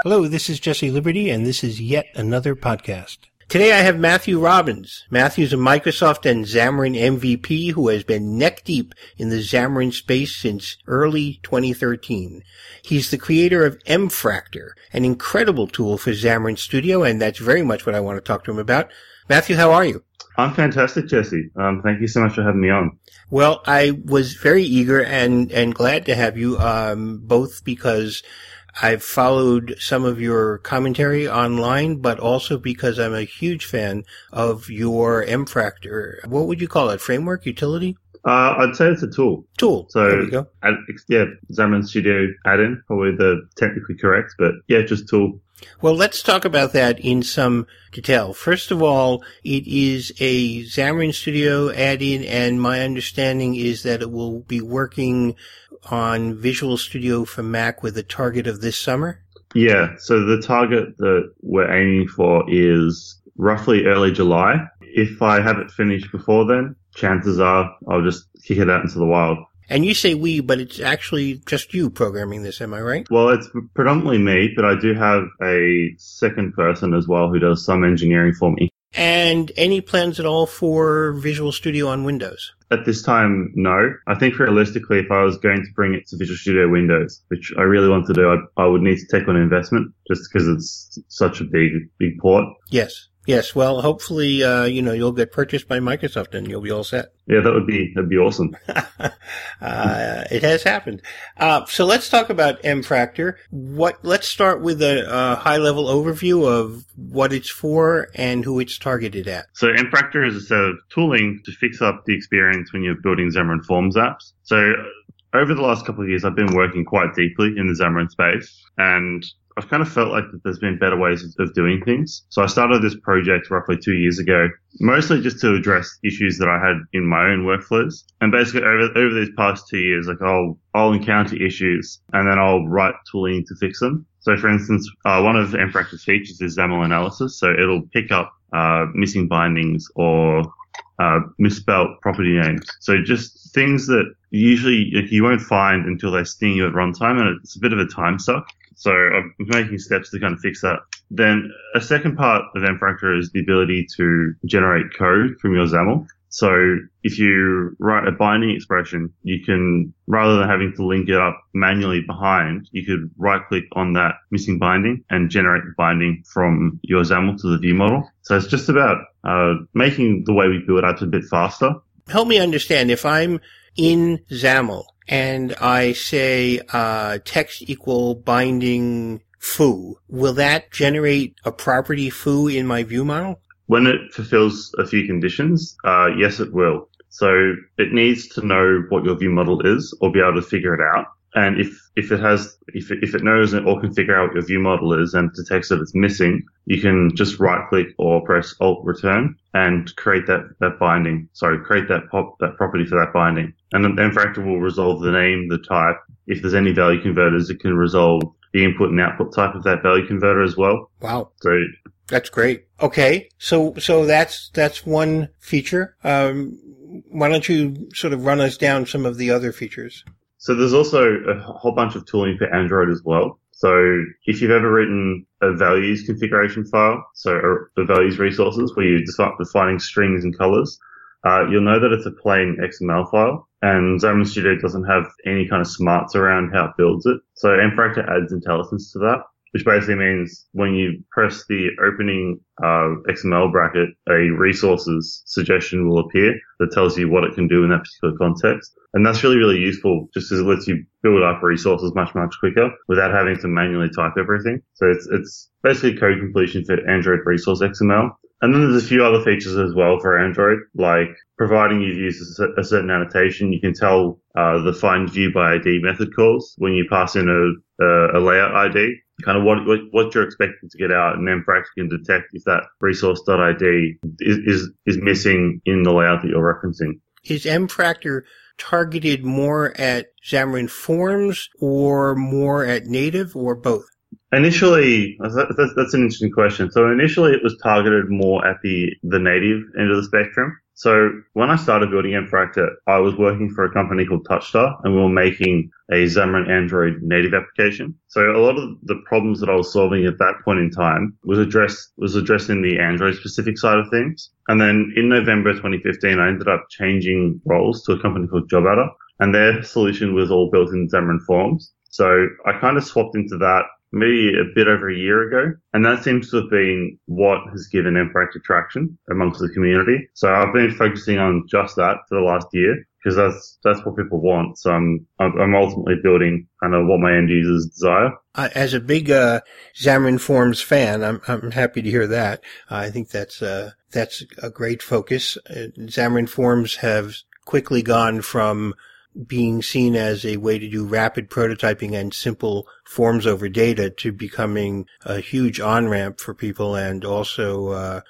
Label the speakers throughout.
Speaker 1: Hello, this is Jesse Liberty, and this is yet another podcast. Today I have Matthew Robbins. Matthew's a Microsoft and Xamarin MVP who has been neck-deep in the Xamarin space since early 2013. He's the creator of mFractor, an incredible tool for Xamarin Studio, and that's very much what I want to talk to him about. Matthew, how are you?
Speaker 2: I'm fantastic, Jesse. Thank you so much for having me on.
Speaker 1: Well, I was very eager and glad to have you, both because I've followed some of your commentary online, but also because I'm a huge fan of your mFractor. What would you call it? Framework? Utility?
Speaker 2: I'd say it's a tool.
Speaker 1: Tool.
Speaker 2: So,
Speaker 1: there we go.
Speaker 2: Xamarin Studio add-in, probably the technically correct, but yeah, just tool.
Speaker 1: Well, let's talk about that in some detail. First of all, it is a Xamarin Studio add-in, and my understanding is that it will be working on Visual Studio for Mac with a target of this summer?
Speaker 2: Yeah, so the target that we're aiming for is roughly early July. If I have it finished before then, chances are I'll just kick it out into the wild.
Speaker 1: And you say we, but it's actually just you programming this, am I right?
Speaker 2: Well, it's predominantly me, but I do have a second person as well who does some engineering for me.
Speaker 1: And any plans at all for Visual Studio on Windows?
Speaker 2: At this time, no. I think realistically, if I was going to bring it to Visual Studio Windows, which I really want to do, I would need to take on investment just because it's such a big port.
Speaker 1: Yes. Yes, well, hopefully, you'll get purchased by Microsoft and you'll be all set.
Speaker 2: Yeah, that'd be awesome.
Speaker 1: It has happened. So let's talk about mFractor. Let's start with a high-level overview of what it's for and who it's targeted at.
Speaker 2: So mFractor is a set of tooling to fix up the experience when you're building Xamarin Forms apps. So over the last couple of years, I've been working quite deeply in the Xamarin space, and I've kind of felt like that there's been better ways of doing things. So I started this project roughly 2 years ago, mostly just to address issues that I had in my own workflows. And basically over these past 2 years, like I'll encounter issues and then I'll write tooling to fix them. So for instance, one of mFractor's features is XAML analysis. So it'll pick up, missing bindings or, misspelt property names. So just things that usually you won't find until they sting you at runtime, and it's a bit of a time suck. So I'm making steps to kind of fix that. Then a second part of mFractor is the ability to generate code from your XAML. So if you write a binding expression, you can, rather than having to link it up manually behind, you could right click on that missing binding and generate the binding from your XAML to the view model. So it's just about making the way we build apps a bit faster.
Speaker 1: Help me understand, if I'm in XAML and I say text equal binding foo, will that generate a property foo in my view model?
Speaker 2: When it fulfills a few conditions, yes, it will. So it needs to know what your view model is or be able to figure it out. And if it knows or can figure out what your view model is and detects that it's missing, you can just right click or press Alt Return and create that binding. Sorry, create that property for that binding. And then mFractor will resolve the name, the type. If there's any value converters, it can resolve the input and output type of that value converter as well.
Speaker 1: Wow.
Speaker 2: So
Speaker 1: that's great. Okay. So that's one feature. Why don't you sort of run us down some of the other features?
Speaker 2: So there's also a whole bunch of tooling for Android as well. So if you've ever written a values configuration file, so the values resources where you're defining strings and colors, you'll know that it's a plain XML file, and Xamarin Studio doesn't have any kind of smarts around how it builds it. So mFractor adds intelligence to that, which basically means when you press the opening XML bracket, a resources suggestion will appear that tells you what it can do in that particular context. And that's really, really useful just because it lets you build up resources much, much quicker without having to manually type everything. So it's basically code completion for Android resource XML. And then there's a few other features as well for Android, like providing you've used a certain annotation. You can tell the find view by ID method calls when you pass in a layout ID, kind of what you're expecting to get out, and mFractor can detect if that resource.id is missing in the layout that you're referencing.
Speaker 1: Is mFractor targeted more at Xamarin Forms or more at native or both?
Speaker 2: Initially, that's an interesting question. So initially it was targeted more at the native end of the spectrum. So when I started building Mfractor, I was working for a company called Touchstar, and we were making a Xamarin Android native application. So a lot of the problems that I was solving at that point in time was addressed in the Android specific side of things. And then in November 2015, I ended up changing roles to a company called JobAdder, and their solution was all built in Xamarin Forms. So I kind of swapped into that maybe a bit over a year ago. And that seems to have been what has given Mfractor traction amongst the community. So I've been focusing on just that for the last year because that's what people want. So I'm ultimately building kind of what my end users desire.
Speaker 1: As a big Xamarin Forms fan, I'm happy to hear that. I think that's a great focus. Xamarin Forms have quickly gone from being seen as a way to do rapid prototyping and simple forms over data to becoming a huge on-ramp for people and also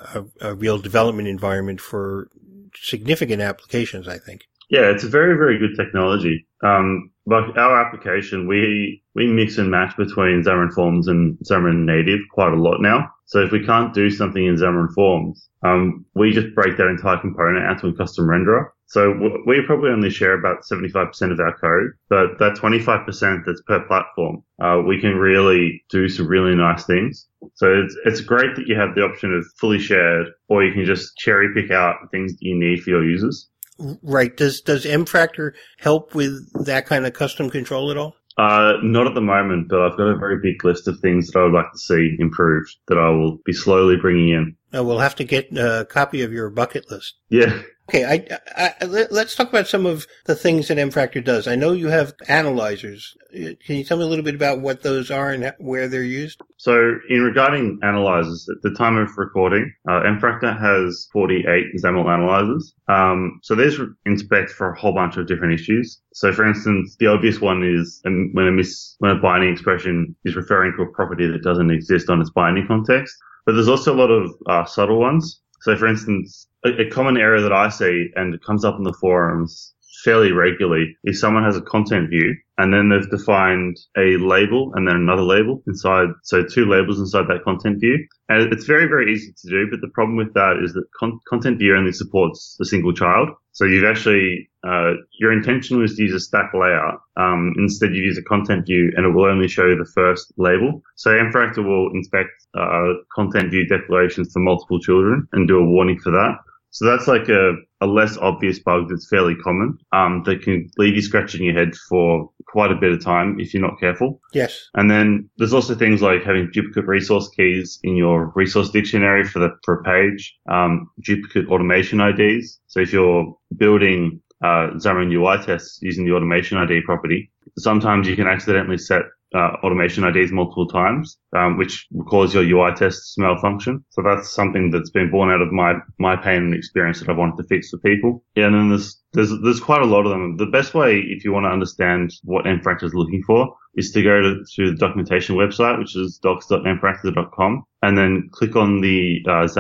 Speaker 1: a real development environment for significant applications, I think.
Speaker 2: Yeah, it's a very, very good technology. Like our application, we mix and match between Xamarin Forms and Xamarin Native quite a lot now. So if we can't do something in Xamarin Forms, we just break that entire component out to a custom renderer. So we probably only share about 75% of our code, but that 25% that's per platform, we can really do some really nice things. So it's great that you have the option of fully shared, or you can just cherry pick out things that you need for your users.
Speaker 1: Right. Does Mfractor help with that kind of custom control at all?
Speaker 2: Not at the moment, but I've got a very big list of things that I would like to see improved that I will be slowly bringing in.
Speaker 1: We'll have to get a copy of your bucket list.
Speaker 2: Yeah.
Speaker 1: Okay, let's talk about some of the things that Mfractor does. I know you have analyzers. Can you tell me a little bit about what those are and where they're used?
Speaker 2: So in regarding analyzers, at the time of recording, Mfractor has 48 XAML analyzers. So these inspect for a whole bunch of different issues. So for instance, the obvious one is when a binding expression is referring to a property that doesn't exist on its binding context. But there's also a lot of subtle ones. So for instance, a common error that I see, and it comes up in the forums fairly regularly, is someone has a content view and then they've defined a label and then another label inside, so two labels inside that content view. And it's very, very easy to do, but the problem with that is that content view only supports a single child. So you've actually, your intention was to use a stack layout. Instead you use a content view and it will only show you the first label. So Mfractor will inspect, content view declarations for multiple children and do a warning for that. So that's like a less obvious bug that's fairly common, that can leave you scratching your head for quite a bit of time if you're not careful.
Speaker 1: Yes.
Speaker 2: And then there's also things like having duplicate resource keys in your resource dictionary for a page, duplicate automation IDs. So if you're building Xamarin UI tests using the automation ID property, sometimes you can accidentally set automation IDs multiple times, which will cause your UI tests to malfunction. So that's something that's been born out of my pain and experience that I wanted to fix for people. Yeah, and then there's quite a lot of them. The best way, if you want to understand what Mfractor is looking for, is to go to the documentation website, which is docs.mfractor.com, and then click on the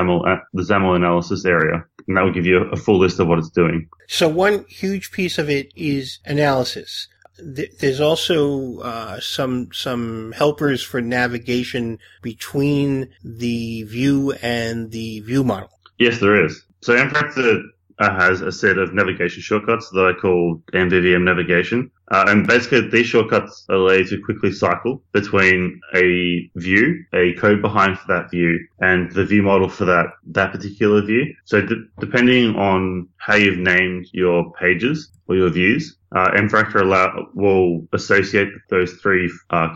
Speaker 2: XAML analysis area, and that will give you a full list of what it's doing.
Speaker 1: So one huge piece of it is analysis. There's also some helpers for navigation between the view and the view model.
Speaker 2: Yes, there is. So Mfractor has a set of navigation shortcuts that I call MVVM navigation. And basically these shortcuts allow you to quickly cycle between a view, a code behind for that view, and the view model for that particular view. So depending on how you've named your pages or your views, Mfractor will associate those three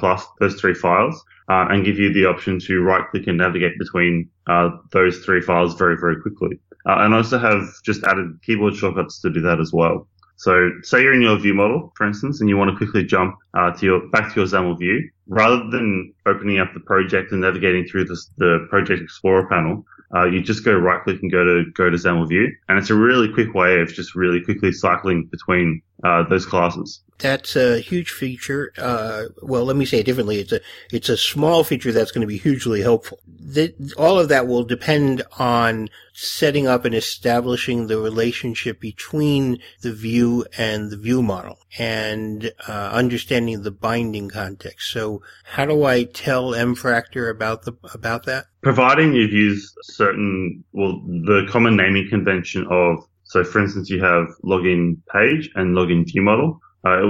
Speaker 2: files, and give you the option to right click and navigate between, those three files very, very quickly. And I also have just added keyboard shortcuts to do that as well. So say you're in your view model, for instance, and you want to quickly jump back to your XAML view. Rather than opening up the project and navigating through the Project Explorer panel, you just go right click and go to XAML view. And it's a really quick way of just really quickly cycling between those classes.
Speaker 1: That's a huge feature. Well, let me say it differently. It's a small feature that's going to be hugely helpful. All of that will depend on setting up and establishing the relationship between the view and the view model and understanding the binding context. So how do I tell mFractor about that?
Speaker 2: Providing you've used the common naming convention of, so for instance, you have login page and login view model.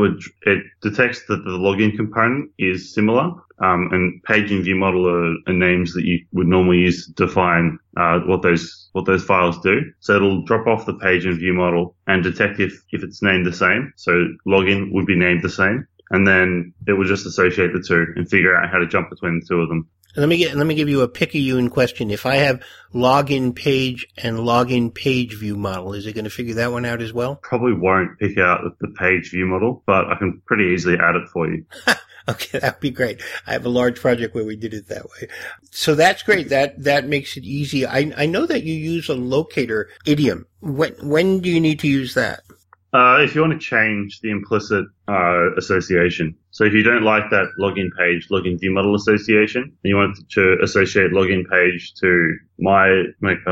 Speaker 2: It detects that the login component is similar, and page and view model are names that you would normally use to define what those files do. So it'll drop off the page and view model and detect if it's named the same. So login would be named the same, and then it will just associate the two and figure out how to jump between the two of them.
Speaker 1: Let me give you a Picayune question. If I have login page and login page view model, is it going to figure that one out as well?
Speaker 2: Probably won't pick out the page view model, but I can pretty easily add it for you.
Speaker 1: Okay, that would be great. I have a large project where we did it that way. So that's great. That makes it easy. I know that you use a locator idiom. When do you need to use that?
Speaker 2: If you want to change the implicit association. So if you don't like that login page, login view model association, and you want to associate login page to my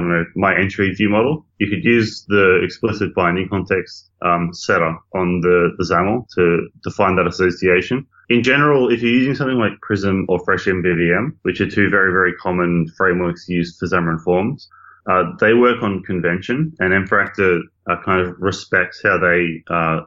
Speaker 2: entry view model, you could use the explicit binding context setter on the XAML to define that association. In general, if you're using something like Prism or FreshMVVM, which are two very, very common frameworks used for Xamarin Forms, they work on convention, and mFractor kind of respects how they,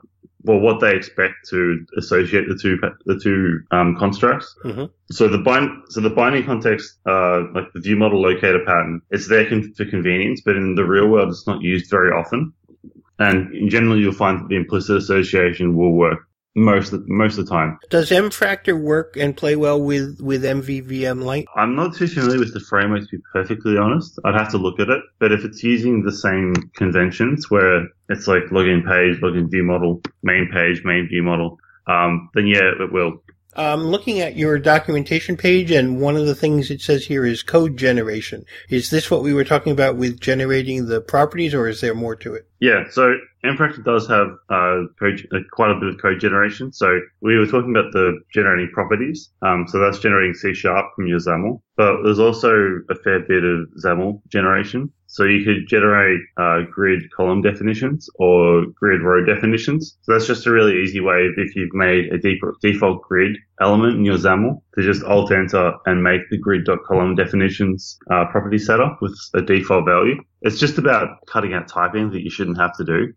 Speaker 2: what they expect to associate the two constructs. Mm-hmm. So the binding context, like the view model locator pattern, it's there for convenience, but in the real world, it's not used very often. And in general, you'll find that the implicit association will work most of the time.
Speaker 1: Does mFractor work and play well with MVVM Lite?
Speaker 2: I'm not too familiar with the framework, to be perfectly honest. I'd have to look at it. But if it's using the same conventions where it's like login page, login view model, main page, main view model, then yeah, it will.
Speaker 1: Looking at your documentation page, and one of the things it says here is code generation. Is this what we were talking about with generating the properties, or is there more to it?
Speaker 2: Yeah, so mFractor does have quite a bit of code generation. So we were talking about the generating properties. So that's generating C# from your XAML. But there's also a fair bit of XAML generation. So you could generate grid column definitions or grid row definitions. So that's just a really easy way if you've made a default grid element in your XAML to just Alt-Enter and make the grid.column definitions property setter with a default value. It's just about cutting out typing that you shouldn't have to do.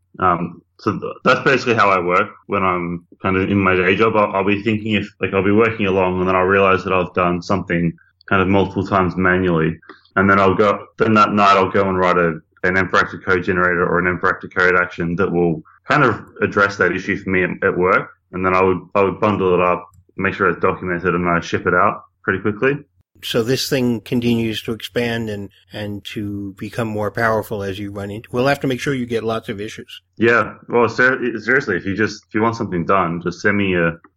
Speaker 2: So that's basically how I work when I'm kind of in my day job. I'll be thinking I'll be working along and then I'll realize that I've done something kind of multiple times manually. And then that night I'll go and write an mFractor code generator or an mFractor code action that will kind of address that issue for me at work. And then I would bundle it up, make sure it's documented, and I ship it out pretty quickly.
Speaker 1: So this thing continues to expand and to become more powerful as you run into. We'll have to make sure you get lots of issues.
Speaker 2: Yeah. Well, seriously, if you want something done, just send me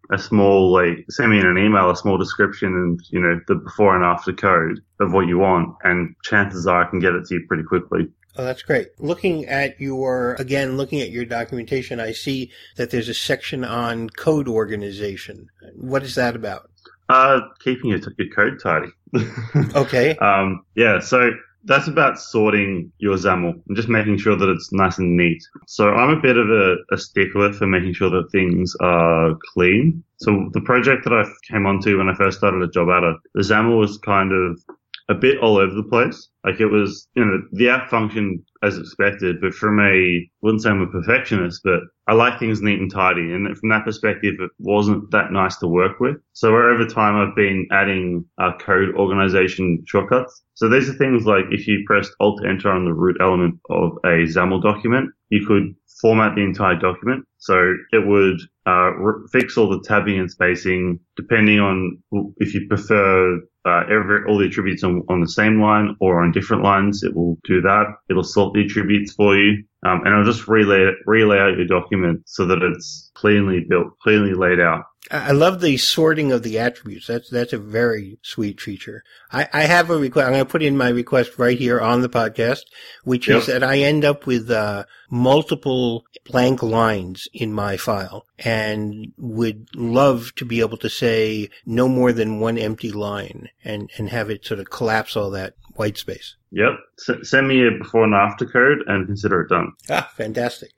Speaker 2: send me in an email a small description and, the before and after code of what you want, and chances are I can get it to you pretty quickly.
Speaker 1: Oh, that's great. Looking at your documentation, I see that there's a section on code organization. What is that about?
Speaker 2: Keeping your code tidy.
Speaker 1: Okay.
Speaker 2: Yeah, so that's about sorting your XAML and just making sure that it's nice and neat. So I'm a bit of a stickler for making sure that things are clean. So the project that I came onto when I first started a job at it, the XAML was kind of a bit all over the place. Like it was, the app functioned as expected, but wouldn't say I'm a perfectionist, but I like things neat and tidy. And from that perspective, it wasn't that nice to work with. So over time, I've been adding code organization shortcuts. So these are things like if you pressed Alt-Enter on the root element of a XAML document, you could format the entire document. So it would fix all the tabbing and spacing, depending on if you prefer all the attributes on the same line or on different lines. It will do that. It'll sort the attributes for you, and it'll just relay out your document so that it's cleanly built, cleanly laid out.
Speaker 1: I love the sorting of the attributes. That's a very sweet feature. I have a request. I'm going to put in my request right here on the podcast, which is that I end up with multiple blank lines in my file and would love to be able to say no more than one empty line and have it sort of collapse all that white space.
Speaker 2: Yep. Send me a before and after code and consider it done.
Speaker 1: Ah, fantastic.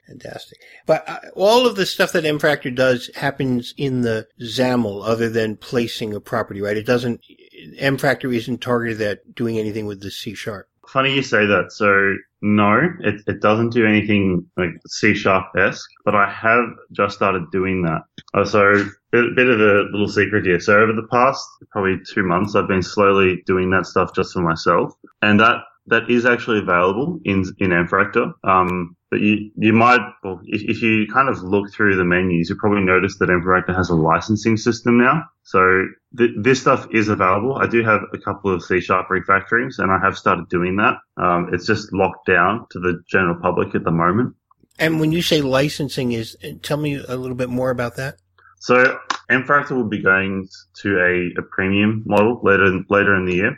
Speaker 1: But all of the stuff that mFactor does happens in the XAML other than placing a property, right? mFactor isn't targeted at doing anything with the C#.
Speaker 2: Funny you say that. So no, it doesn't do anything like C#-esque, but I have just started doing that. So a bit of a little secret here. So over the past probably 2 months, I've been slowly doing that stuff just for myself. And that is actually available in mFactor. But you might, well, if you kind of look through the menus, you probably notice that mFactor has a licensing system now. So this stuff is available. I do have a couple of C# refactorings and I have started doing that. It's just locked down to the general public at the moment.
Speaker 1: And when you say licensing tell me a little bit more about that.
Speaker 2: So mFactor will be going to a premium model later in the year.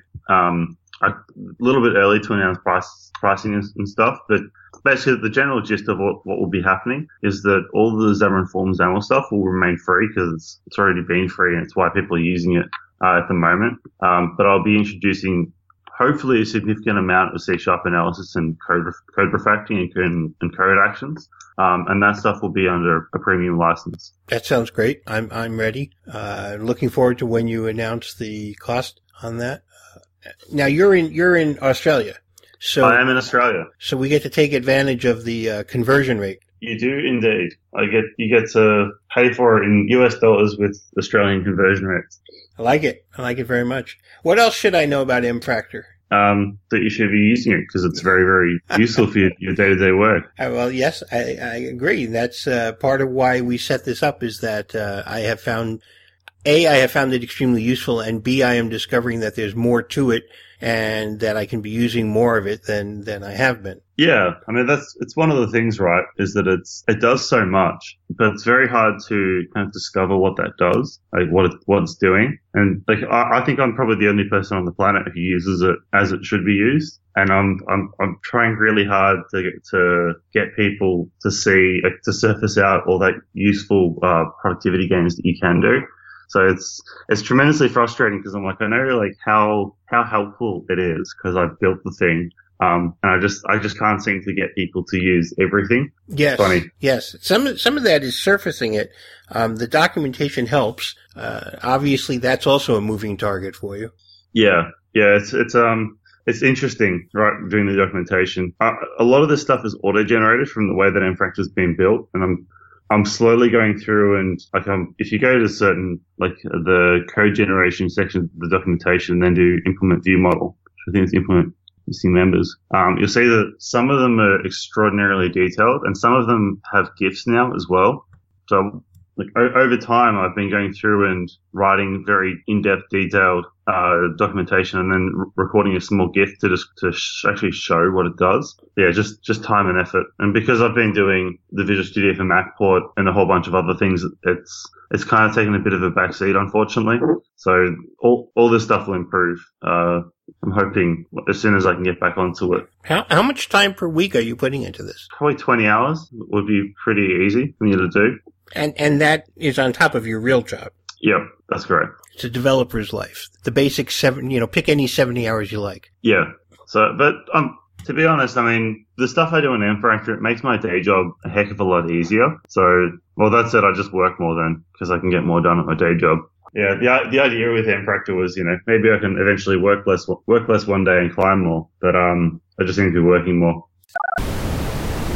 Speaker 2: A little bit early to announce pricing and stuff, but basically the general gist of what will be happening is that all the Xamarin Forms XAML stuff will remain free because it's already been free and it's why people are using it at the moment. But I'll be introducing hopefully a significant amount of C# analysis and code refactoring and code actions. And that stuff will be under a premium license.
Speaker 1: That sounds great. I'm ready. Looking forward to when you announce the cost on that. Now you're in Australia. So
Speaker 2: I am in Australia.
Speaker 1: So we get to take advantage of the conversion rate.
Speaker 2: You do indeed. You get to pay for it in US dollars with Australian conversion rates.
Speaker 1: I like it very much. What else should I know about mFactor?
Speaker 2: That you should be using it because it's very, very useful for your day-to-day work.
Speaker 1: Well, yes, I agree. That's part of why we set this up is that I have found it extremely useful, and B, I am discovering that there's more to it and that I can be using more of it than I have been.
Speaker 2: Yeah, I mean it's one of the things, right? Is that it does so much, but it's very hard to kind of discover what that does, like what it's doing. And like I think I'm probably the only person on the planet who uses it as it should be used. And I'm trying really hard to get people to see to surface out all that useful productivity gains that you can do. So it's tremendously frustrating because I'm like, I know like how helpful it is because I've built the thing. And I just can't seem to get people to use everything.
Speaker 1: Yes.
Speaker 2: Funny.
Speaker 1: Yes. Some of that is surfacing it. The documentation helps. Obviously that's also a moving target for you.
Speaker 2: Yeah. Yeah. It's interesting, right? Doing the documentation. A lot of this stuff is auto-generated from the way that mFactor's been built. And I'm slowly going through and like, if you go to certain, like the code generation section of the documentation and then do implement view model, which I think is implement missing members, you'll see that some of them are extraordinarily detailed and some of them have GIFs now as well. So like over time, I've been going through and writing very in-depth, detailed documentation and then recording a small GIF to actually show what it does. Yeah, just time and effort. And because I've been doing the Visual Studio for Mac port and a whole bunch of other things, it's kind of taken a bit of a backseat, unfortunately. So all this stuff will improve. I'm hoping as soon as I can get back onto it.
Speaker 1: How much time per week are you putting into this?
Speaker 2: Probably 20 hours would be pretty easy for me to do.
Speaker 1: And that is on top of your real job.
Speaker 2: Yep, that's correct.
Speaker 1: It's a developer's life. The basic pick any 70 hours you like.
Speaker 2: Yeah. So, but to be honest, I mean, the stuff I do in mFactor, it makes my day job a heck of a lot easier. So, well, that said, I just work more then because I can get more done at my day job. Yeah, the idea with mFactor was, maybe I can eventually work less one day and climb more, but I just need to be working more.